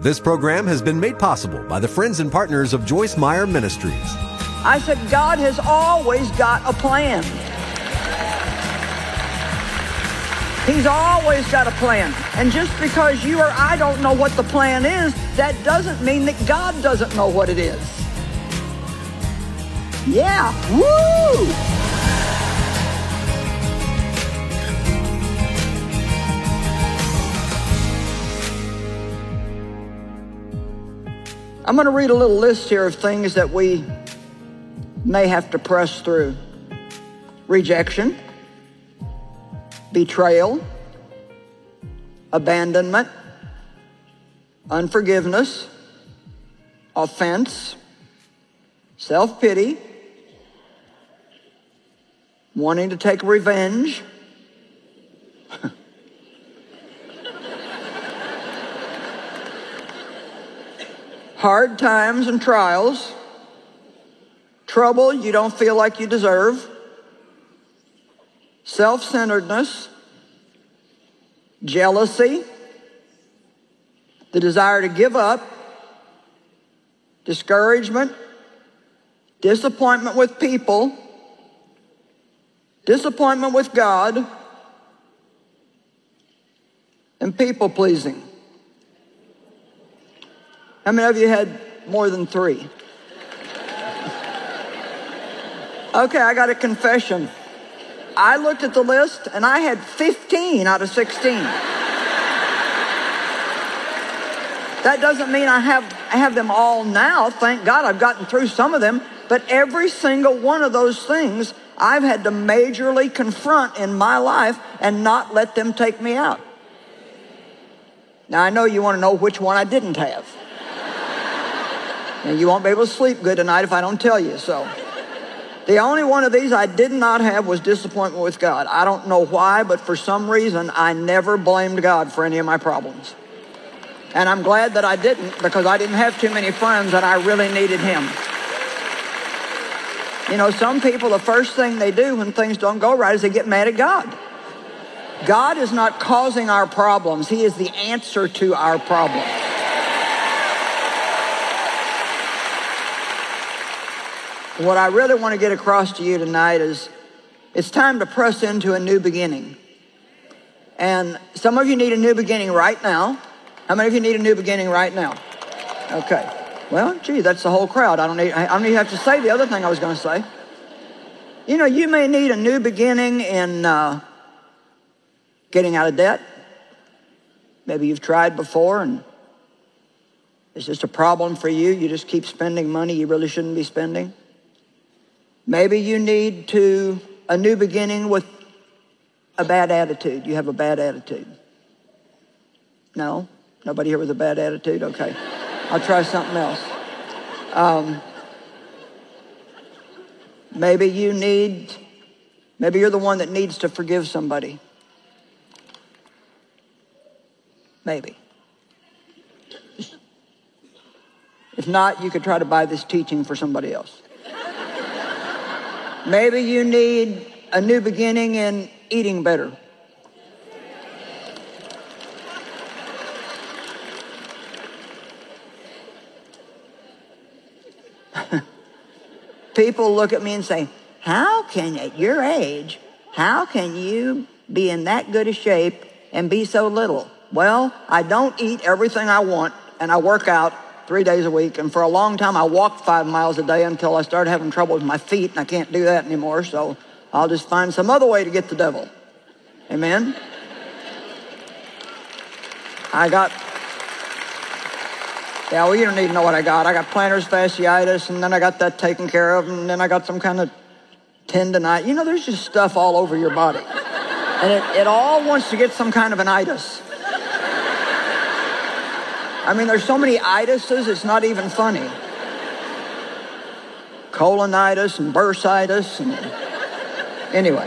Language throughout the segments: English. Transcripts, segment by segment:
This program has been made possible by the friends and partners of Joyce Meyer Ministries. I said, God has always got a plan. He's always got a plan. And just because you or I don't know what the plan is, that doesn't mean that God doesn't know what it is. Yeah, woo! I'm going to read a little list here of things that we may have to press through. Rejection, betrayal, abandonment, unforgiveness, offense, self-pity, wanting to take revenge, hard times and trials, trouble you don't feel like you deserve, self-centeredness, jealousy, the desire to give up, discouragement, disappointment with people, disappointment with God, and people-pleasing. How many of you had more than 3? Okay, I got a confession. I looked at the list and I had 15 out of 16. That doesn't mean I have them all now. Thank God I've gotten through some of them. But every single one of those things I've had to majorly confront in my life and not let them take me out. Now I know you want to know which one I didn't have. And you won't be able to sleep good tonight if I don't tell you. So the only one of these I did not have was disappointment with God. I don't know why, but for some reason I never blamed God for any of my problems. And I'm glad that I didn't, because I didn't have too many friends and I really needed Him. You know, some people, the first thing they do when things don't go right is they get mad at God. God is not causing our problems. He is the answer to our problems. What I really want to get across to you tonight is it's time to press into a new beginning. And some of you need a new beginning right now. How many of you need a new beginning right now? Okay. Well, gee, that's the whole crowd. I don't even have to say the other thing I was going to say. You know, you may need a new beginning in getting out of debt. Maybe you've tried before and it's just a problem for you. You just keep spending money you really shouldn't be spending. Maybe you need a new beginning with a bad attitude. You have a bad attitude. No? Nobody here with a bad attitude? Okay. I'll try something else. Maybe you're the one that needs to forgive somebody. Maybe. If not, you could try to buy this teaching for somebody else. Maybe you need a new beginning in eating better. People look at me and say, at your age, how can you be in that good a shape and be so little? Well, I don't eat everything I want, and I work out 3 days a week, and for a long time I walked 5 miles a day until I started having trouble with my feet, and I can't do that anymore, so I'll just find some other way to get the devil. Amen? You don't need to know what I got. I got plantar fasciitis, and then I got that taken care of, and then I got some kind of tendonitis. You know, there's just stuff all over your body. And it all wants to get some kind of an itis. I mean, there's so many itises, it's not even funny. Colonitis and bursitis. And anyway.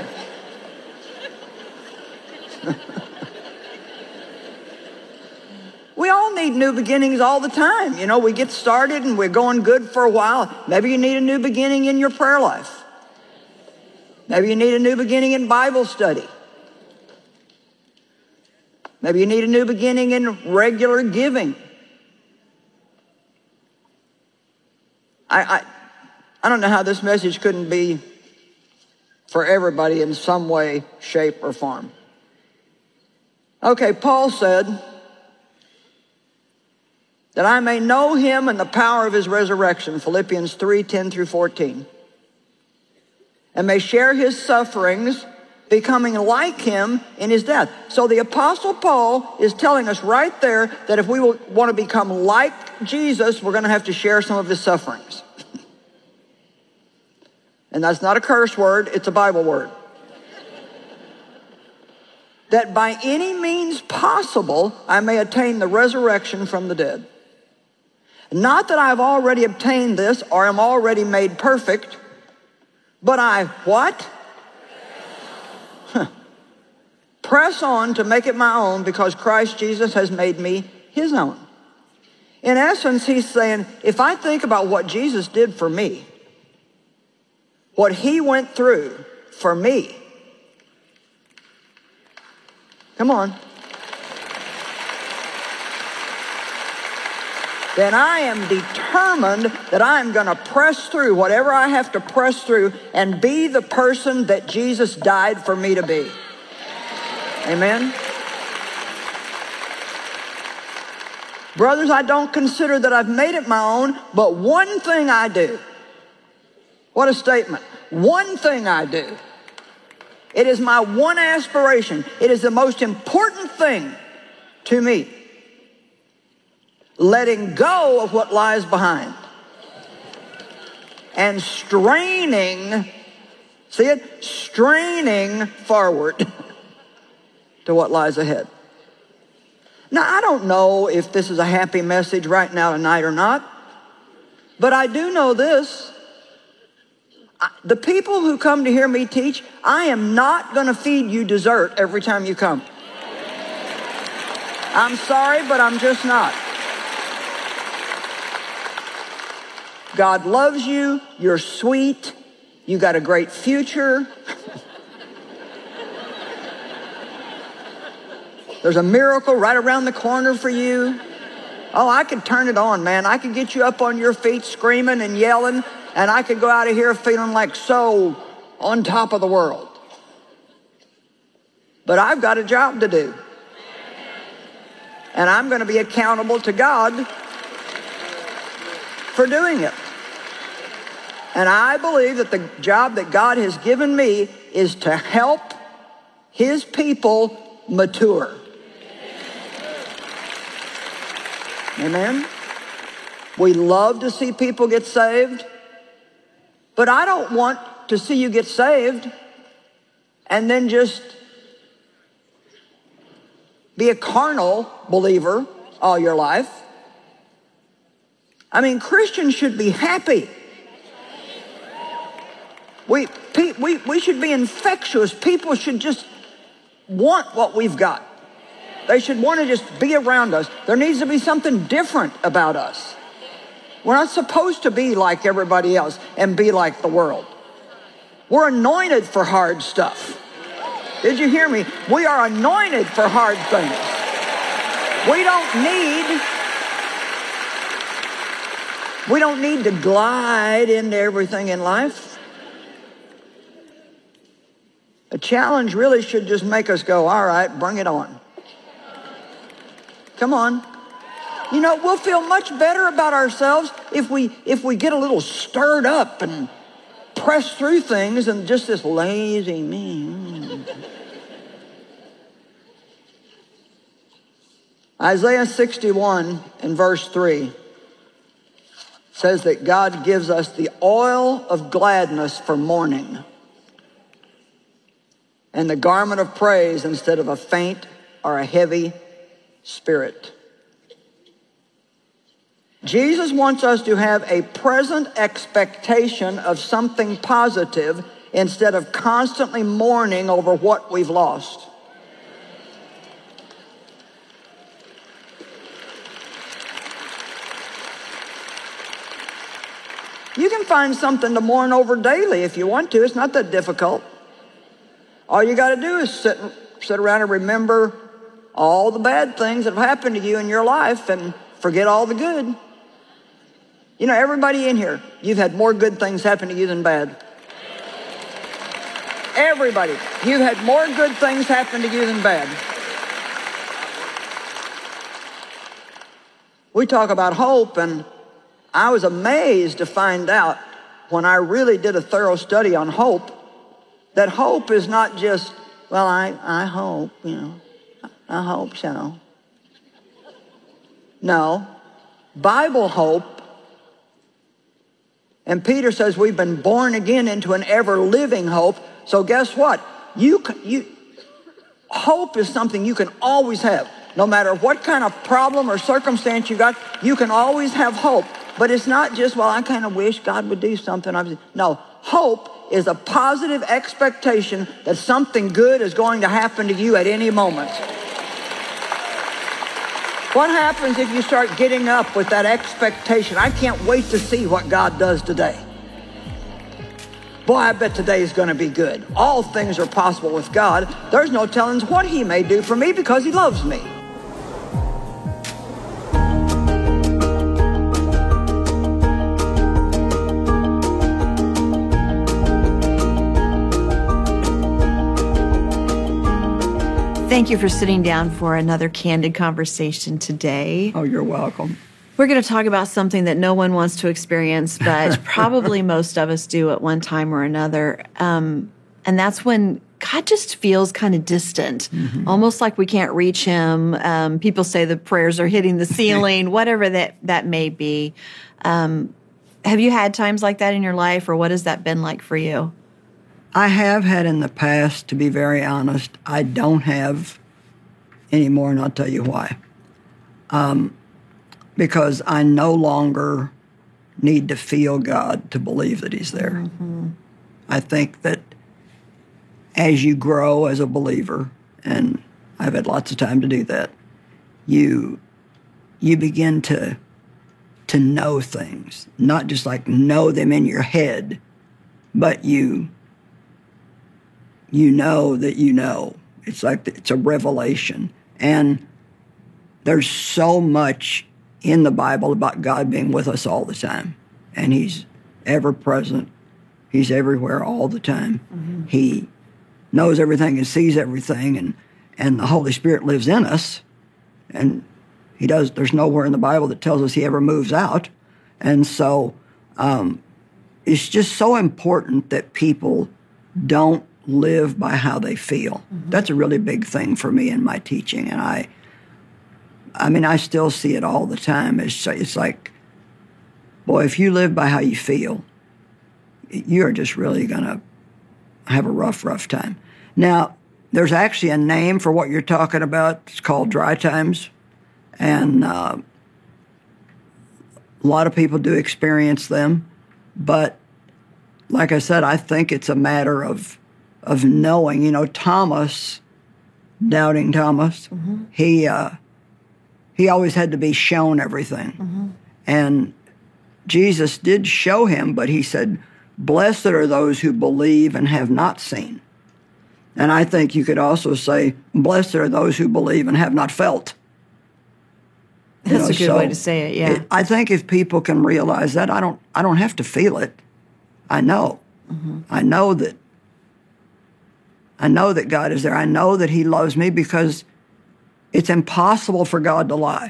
We all need new beginnings all the time. You know, we get started and we're going good for a while. Maybe you need a new beginning in your prayer life. Maybe you need a new beginning in Bible study. Maybe you need a new beginning in regular giving. I don't know how this message couldn't be for everybody in some way, shape, or form. Okay, Paul said that I may know him and the power of his resurrection, Philippians 3:10 through 14, and may share his sufferings, becoming like him in his death. So the Apostle Paul is telling us right there that if we want to become like Jesus, we're going to have to share some of his sufferings. And that's not a curse word, it's a Bible word. That by any means possible, I may attain the resurrection from the dead. Not that I've already obtained this or am already made perfect, but I what? Press on to make it my own because Christ Jesus has made me his own. In essence, he's saying, if I think about what Jesus did for me, what he went through for me, come on, then I am determined that I'm going to press through whatever I have to press through and be the person that Jesus died for me to be. Amen? Brothers, I don't consider that I've made it my own, but one thing I do. What a statement. One thing I do. It is my one aspiration. It is the most important thing to me. Letting go of what lies behind. And straining, see it? Straining forward to what lies ahead. Now, I don't know if this is a happy message right now tonight or not, but I do know this. The people who come to hear me teach, I am not going to feed you dessert every time you come. I'm sorry, but I'm just not. God loves you. You're sweet. You got a great future. There's a miracle right around the corner for you. Oh, I could turn it on, man. I could get you up on your feet screaming and yelling, and I could go out of here feeling like so on top of the world. But I've got a job to do. And I'm going to be accountable to God for doing it. And I believe that the job that God has given me is to help his people mature. Amen? We love to see people get saved, but I don't want to see you get saved and then just be a carnal believer all your life. I mean, Christians should be happy. We should be infectious. People should just want what we've got. They should want to just be around us. There needs to be something different about us. We're not supposed to be like everybody else and be like the world. We're anointed for hard stuff. Did you hear me? We are anointed for hard things. We don't need to glide into everything in life. A challenge really should just make us go, all right, bring it on. Come on. You know, we'll feel much better about ourselves if we get a little stirred up and press through things and just this lazy me. Isaiah 61 in verse 3 says that God gives us the oil of gladness for mourning and the garment of praise instead of a faint or a heavy spirit. Jesus wants us to have a present expectation of something positive instead of constantly mourning over what we've lost. You can find something to mourn over daily if you want to. It's not that difficult. All you got to do is sit around and remember all the bad things that have happened to you in your life and forget all the good. You know, everybody in here, you've had more good things happen to you than bad. Everybody, you've had more good things happen to you than bad. We talk about hope, and I was amazed to find out when I really did a thorough study on hope, that hope is not just, well, I hope, I hope so. No, Bible hope, and Peter says we've been born again into an ever-living hope. So guess what? Hope is something you can always have. No matter what kind of problem or circumstance you got, you can always have hope. But it's not just, well, I kind of wish God would do something. No, hope is a positive expectation that something good is going to happen to you at any moment. What happens if you start getting up with that expectation? I can't wait to see what God does today. Boy, I bet today is going to be good. All things are possible with God. There's no telling what He may do for me because He loves me. Thank you for sitting down for another candid conversation today. Oh, you're welcome. We're going to talk about something that no one wants to experience, but probably most of us do at one time or another. And that's when God just feels kind of distant, almost like we can't reach Him. People say the prayers are hitting the ceiling, whatever that may be. Have you had times like that in your life, or what has that been like for you? I have had in the past, to be very honest. I don't have anymore, and I'll tell you why. Because I no longer need to feel God to believe that He's there. Mm-hmm. I think that as you grow as a believer, and I've had lots of time to do that, you begin to know things, not just like know them in your head, but you know that you know. It's like it's a revelation. And there's so much in the Bible about God being with us all the time. And He's ever present. He's everywhere all the time. Mm-hmm. He knows everything and sees everything. And the Holy Spirit lives in us. And He does. There's nowhere in the Bible that tells us He ever moves out. And so it's just so important that people don't live by how they feel. Mm-hmm. That's a really big thing for me in my teaching. And I still see it all the time. It's like, boy, if you live by how you feel, you're just really going to have a rough time. Now, there's actually a name for what you're talking about. It's called dry times. And a lot of people do experience them. But like I said, I think it's a matter of knowing. Thomas, doubting Thomas, mm-hmm. He always had to be shown everything. Mm-hmm. And Jesus did show him, but He said, blessed are those who believe and have not seen. And I think you could also say, blessed are those who believe and have not felt. That's a good way to say it, yeah. I think if people can realize that, I don't have to feel it. I know. Mm-hmm. I know that God is there. I know that He loves me, because it's impossible for God to lie.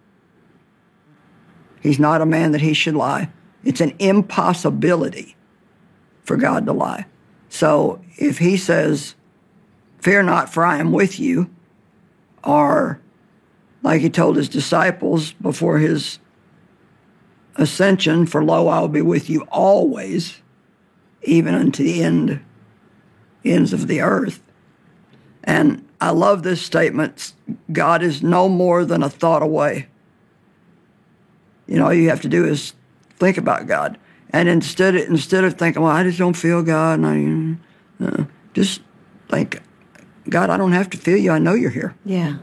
He's not a man that He should lie. It's an impossibility for God to lie. So if He says, fear not, for I am with you, or like He told His disciples before His ascension, for lo, I will be with you always, even unto the ends of the earth. And I love this statement. God is no more than a thought away. All you have to do is think about God. And instead of thinking, well, I just don't feel God, and just think, God, I don't have to feel you. I know you're here. Yeah.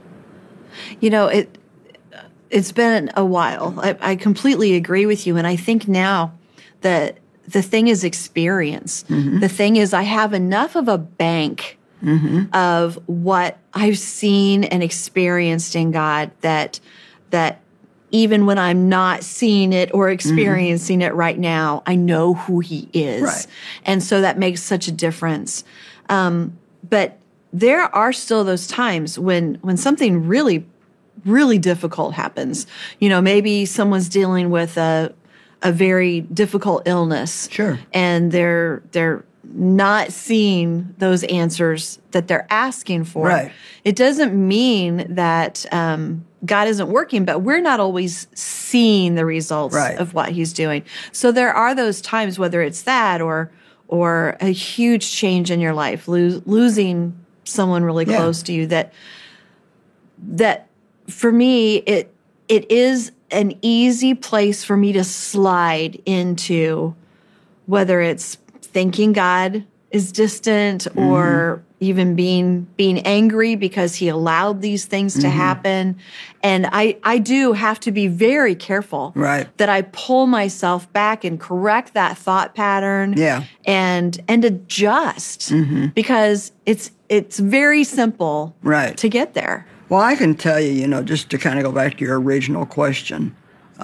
It's been a while. I completely agree with you. And I think now that the thing is experience. Mm-hmm. The thing is, I have enough of a bank mm-hmm. of what I've seen and experienced in God that even when I'm not seeing it or experiencing it right now, I know who he is. Right. And so that makes such a difference. But there are still those times when something really, really difficult happens. You know, maybe someone's dealing with a very difficult illness. Sure. And they're not seeing those answers that they're asking for. Right. It doesn't mean that God isn't working, but we're not always seeing the results Right. of what he's doing. So there are those times, whether it's that or a huge change in your life, losing someone really Yeah. close to you, that for me, it is an easy place for me to slide into, whether it's thinking God is distant or even being angry because he allowed these things to happen. And I do have to be very careful Right. that I pull myself back and correct that thought pattern Yeah. and adjust because it's very simple Right. to get there. Well, I can tell you, you know, just to kind of go back to your original question,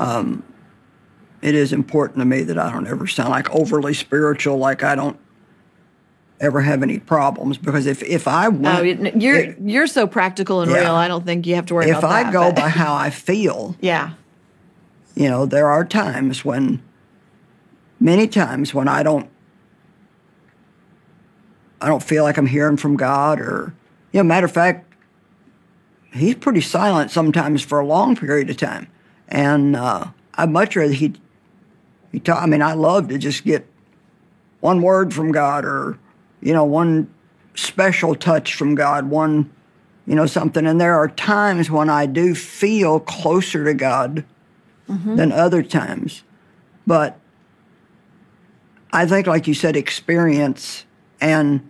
it is important to me that I don't ever sound like overly spiritual, like I don't ever have any problems. Because if I went, You're so practical and Yeah. real. I don't think you have to worry if about I that. go but- by how I feel, yeah, you know, there are times many times when I don't feel like I'm hearing from God, or, you know, matter of fact, he's pretty silent sometimes for a long period of time. And I'd much rather he talk. I mean, I love to just get one word from God, or, you know, one special touch from God, one, you know, something. And there are times when I do feel closer to God than other times. But I think, like you said, experience and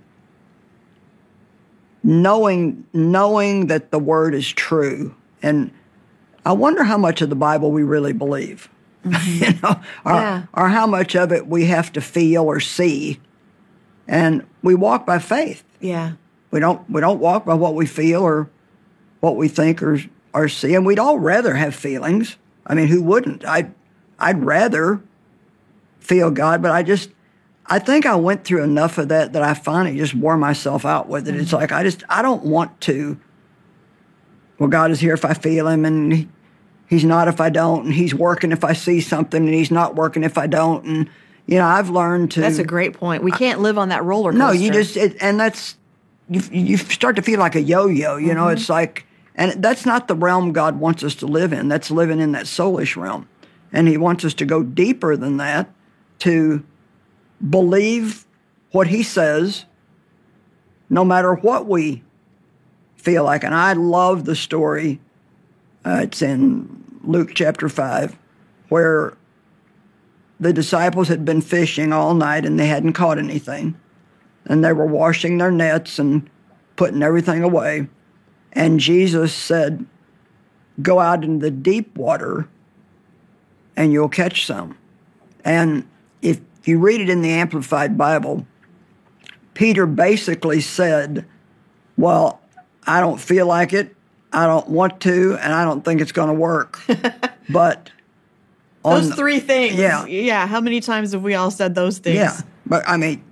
knowing that the word is true. And I wonder how much of the Bible we really believe, you know, or how much of it we have to feel or see. And we walk by faith. yeah, We don't walk by what we feel or what we think or see. And we'd all rather have feelings. I mean, who wouldn't? I'd rather feel God, but I think I went through enough of that I finally just wore myself out with it. It's like, I don't want to, well, God is here if I feel him, and he's not if I don't, and he's working if I see something, and he's not working if I don't. And, you know, I've learned to. that's a great point. We can't live on that roller coaster. No, you just, and that's, you start to feel like a yo-yo, you know, it's like, and that's not the realm God wants us to live in. That's living in that soulish realm. And he wants us to go deeper than that, to believe what he says, no matter what we feel like. And I love the story. It's in Luke chapter 5, where the disciples had been fishing all night and they hadn't caught anything. And they were washing their nets and putting everything away. And Jesus said, go out into the deep water and you'll catch some. And if you read it in the Amplified Bible, Peter basically said, well, I don't feel like it, I don't want to, and I don't think it's going to work. But those three things. Yeah. How many times have we all said those things? Yeah, but I mean,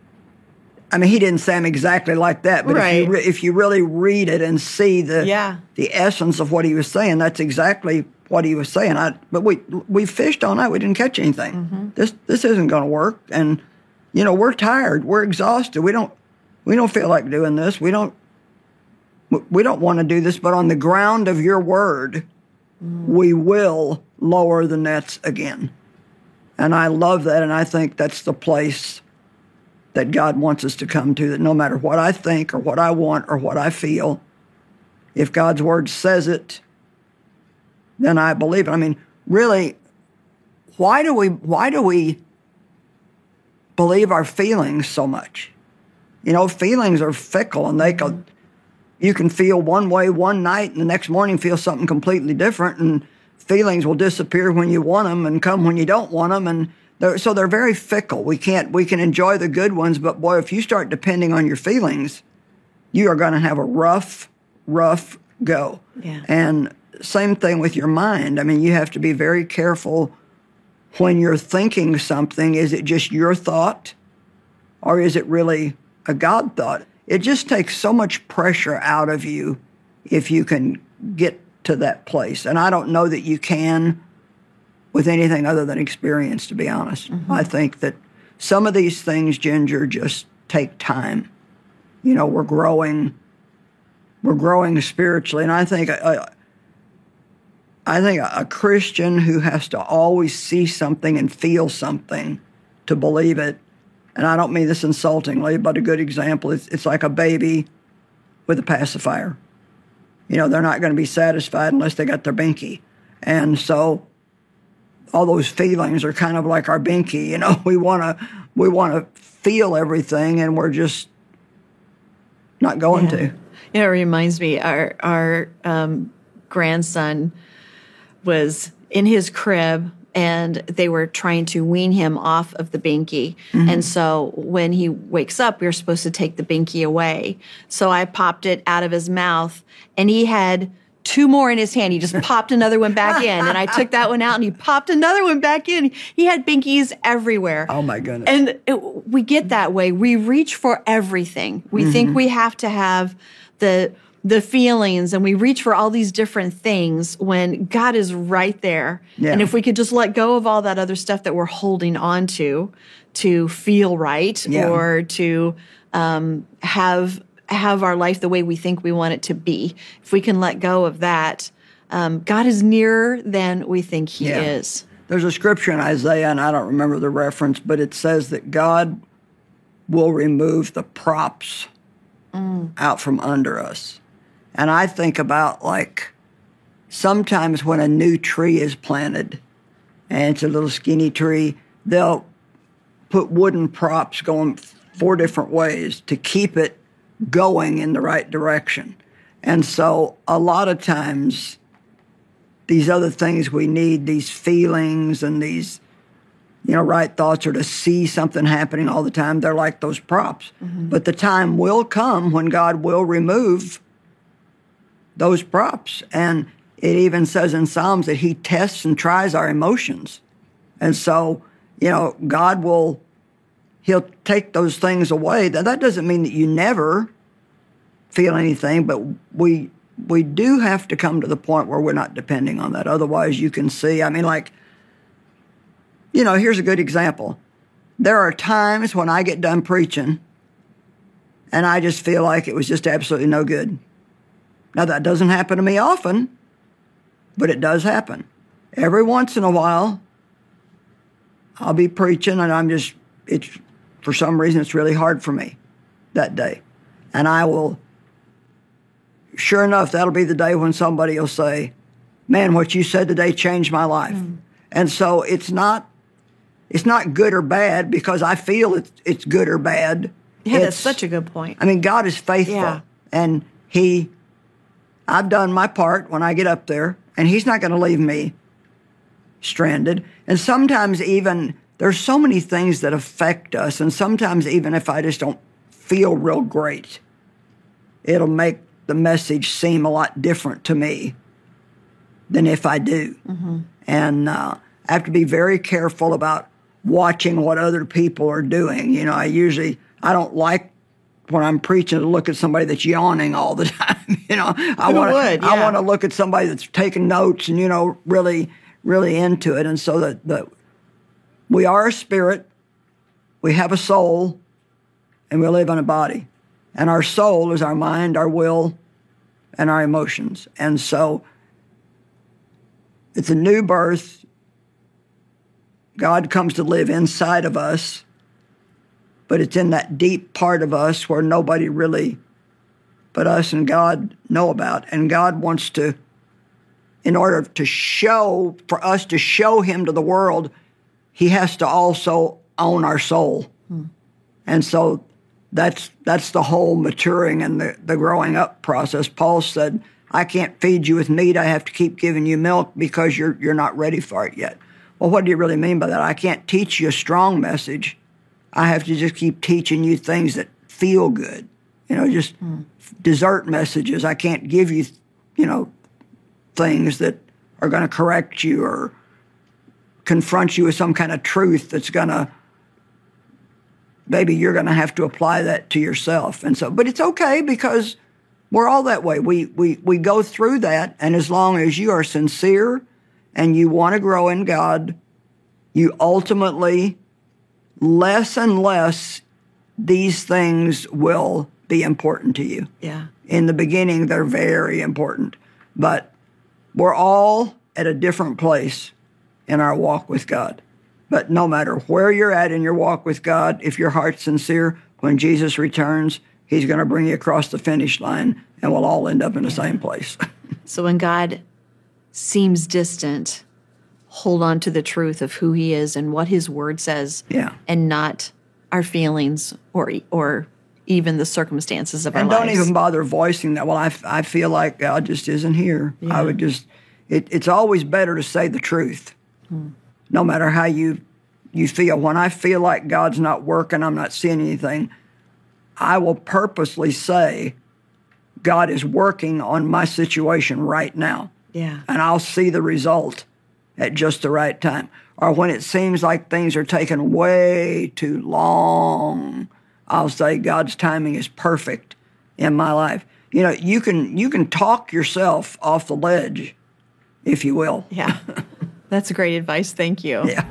he didn't say them exactly like that. But Right. if you really read it and see the essence of what he was saying, that's exactly what he was saying. But we fished all night. We didn't catch anything. This isn't going to work. And, you know, we're tired. We're exhausted. We don't feel like doing this. We don't want to do this. But on the ground of your word, we will lower the nets again. And I love that. And I think that's the place that God wants us to come to, that no matter what I think or what I want or what I feel, if God's word says it, then I believe it. I mean, really, why do we believe our feelings so much? You know, feelings are fickle, and you can feel one way one night and the next morning feel something completely different, and feelings will disappear when you want them and come when you don't want them, and they're very fickle. We can enjoy the good ones, but boy, if you start depending on your feelings, you are going to have a rough go. Yeah. And same thing with your mind. I mean, you have to be very careful when you're thinking something. Is it just your thought, or is it really a God thought? It just takes so much pressure out of you if you can get to that place. And I don't know that you can with anything other than experience, to be honest. Mm-hmm. I think that some of these things, Ginger, just take time. You know, we're growing spiritually, and I think a Christian who has to always see something and feel something to believe it, and I don't mean this insultingly, but a good example, it's like a baby with a pacifier. You know, they're not going to be satisfied unless they got their binky. And so all those feelings are kind of like our binky. You know, we want to feel everything, and we're just not going to. You know, it reminds me, our grandson was in his crib, and they were trying to wean him off of the binky. Mm-hmm. And so when he wakes up, we were supposed to take the binky away. So I popped it out of his mouth, and he had 2 more in his hand. He just popped another one back in, and I took that one out, and he popped another one back in. He had binkies everywhere. Oh, my goodness. And we get that way. We reach for everything. We mm-hmm. think we have to have the feelings, and we reach for all these different things when God is right there. Yeah. And if we could just let go of all that other stuff that we're holding on to feel right, or to have our life the way we think we want it to be, if we can let go of that, God is nearer than we think he is. There's a scripture in Isaiah, and I don't remember the reference, but it says that God will remove the props out from under us. And I think about, like, sometimes when a new tree is planted, and it's a little skinny tree, they'll put wooden props going 4 different ways to keep it going in the right direction. And so a lot of times, these other things we need, these feelings and these, you know, right thoughts, or to see something happening all the time, they're like those props. Mm-hmm. But the time will come when God will remove those props. And it even says in Psalms that he tests and tries our emotions. And so, you know, he'll take those things away. That doesn't mean that you never feel anything, but we do have to come to the point where we're not depending on that. Otherwise, you can see, I mean, like, you know, here's a good example. There are times when I get done preaching and I just feel like it was just absolutely no good. Now, that doesn't happen to me often, but it does happen. Every once in a while, I'll be preaching, and for some reason, it's really hard for me that day. And I will, sure enough, that'll be the day when somebody will say, man, what you said today changed my life. Mm. And so it's not good or bad because I feel it's good or bad. Yeah, that's such a good point. I mean, God is faithful, and I've done my part when I get up there, and he's not going to leave me stranded. And sometimes even, there's so many things that affect us, and sometimes even if I just don't feel real great, it'll make the message seem a lot different to me than if I do. Mm-hmm. And I have to be very careful about watching what other people are doing. You know, I don't like when I'm preaching to look at somebody that's yawning all the time. You know, I want to look at somebody that's taking notes and, you know, really, really into it. And so that we are a spirit, we have a soul, and we live in a body. And our soul is our mind, our will, and our emotions. And so it's a new birth. God comes to live inside of us, but it's in that deep part of us where nobody really but us and God know about. And God wants to, in order for us to show him to the world, he has to also own our soul. Hmm. And so that's the whole maturing and the growing up process. Paul said, I can't feed you with meat. I have to keep giving you milk because you're not ready for it yet. Well, what do you really mean by that? I can't teach you a strong message. I have to just keep teaching you things that feel good. You know, just dessert messages. I can't give you, you know, things that are going to correct you or confront you with some kind of truth that's going to, maybe you're going to have to apply that to yourself. And so, but it's okay because we're all that way. We go through that, and as long as you are sincere and you want to grow in God, you ultimately, less and less, these things will be important to you. Yeah. In the beginning, they're very important. But we're all at a different place in our walk with God. But no matter where you're at in your walk with God, if your heart's sincere, when Jesus returns, he's going to bring you across the finish line, and we'll all end up in the same place. So when God seems distant, hold on to the truth of who he is and what his word says, and not our feelings or even the circumstances of our lives. And don't even bother voicing that. Well, I feel like God just isn't here. Yeah. I would just, it's always better to say the truth, no matter how you feel. When I feel like God's not working, I'm not seeing anything, I will purposely say, God is working on my situation right now. Yeah. And I'll see the result at just the right time. Or when it seems like things are taking way too long, I'll say God's timing is perfect in my life. You know, you can talk yourself off the ledge, if you will. Yeah. That's great advice. Thank you. Yeah.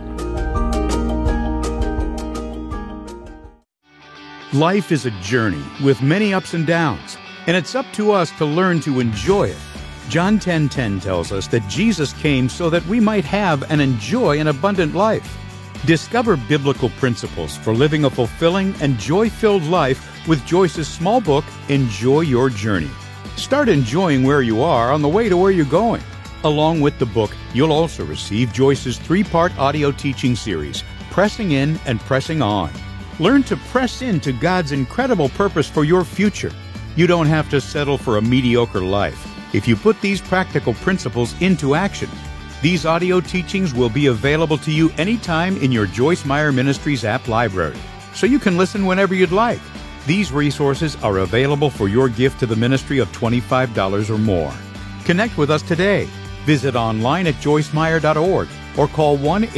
Life is a journey with many ups and downs, and it's up to us to learn to enjoy it. John 10:10 tells us that Jesus came so that we might have and enjoy an abundant life. Discover biblical principles for living a fulfilling and joy-filled life with Joyce's small book, Enjoy Your Journey. Start enjoying where you are on the way to where you're going. Along with the book, you'll also receive Joyce's 3-part audio teaching series, Pressing In and Pressing On. Learn to press into God's incredible purpose for your future. You don't have to settle for a mediocre life if you put these practical principles into action. These audio teachings will be available to you anytime in your Joyce Meyer Ministries app library, so you can listen whenever you'd like. These resources are available for your gift to the ministry of $25 or more. Connect with us today. Visit online at joycemeyer.org or call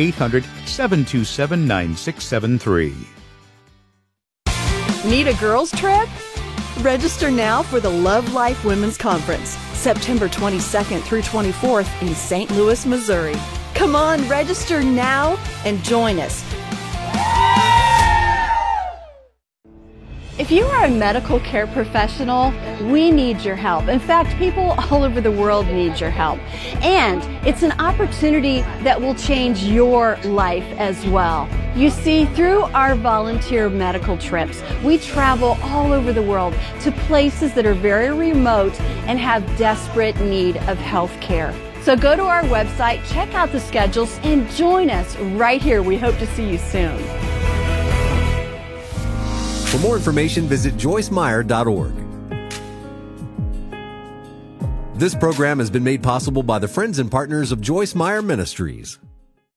1-800-727-9673. Need a girls' trip? Register now for the Love Life Women's Conference, September 22nd through 24th in St. Louis, Missouri. Come on, register now and join us. If you are a medical care professional, we need your help. In fact, people all over the world need your help. And it's an opportunity that will change your life as well. You see, through our volunteer medical trips, we travel all over the world to places that are very remote and have desperate need of health care. So go to our website, check out the schedules, and join us right here. We hope to see you soon. For more information, visit joycemeyer.org. This program has been made possible by the friends and partners of Joyce Meyer Ministries.